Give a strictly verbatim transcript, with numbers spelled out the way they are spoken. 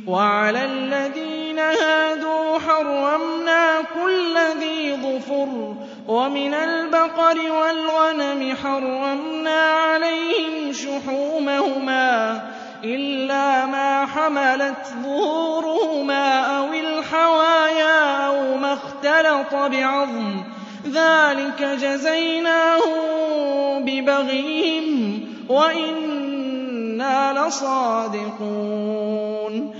وَعَلَى الَّذِينَ هَادُوا حَرَّمْنَا كُلَّ ذِي ظُفُرٍ ۖ وَمِنَ الْبَقَرِ وَالْغَنَمِ حَرَّمْنَا عَلَيْهِمْ شُحُومَهُمَا إِلَّا مَا حَمَلَتْ ظُهُورُهُمَا أَوِ الْحَوَايَا أَوْ مَا اخْتَلَطَ بِعَظْمٍ ۚ ذَٰلِكَ جَزَيْنَاهُم بِبَغْيِهِمْ ۖ وَإِنَّا لَصَادِقُونَ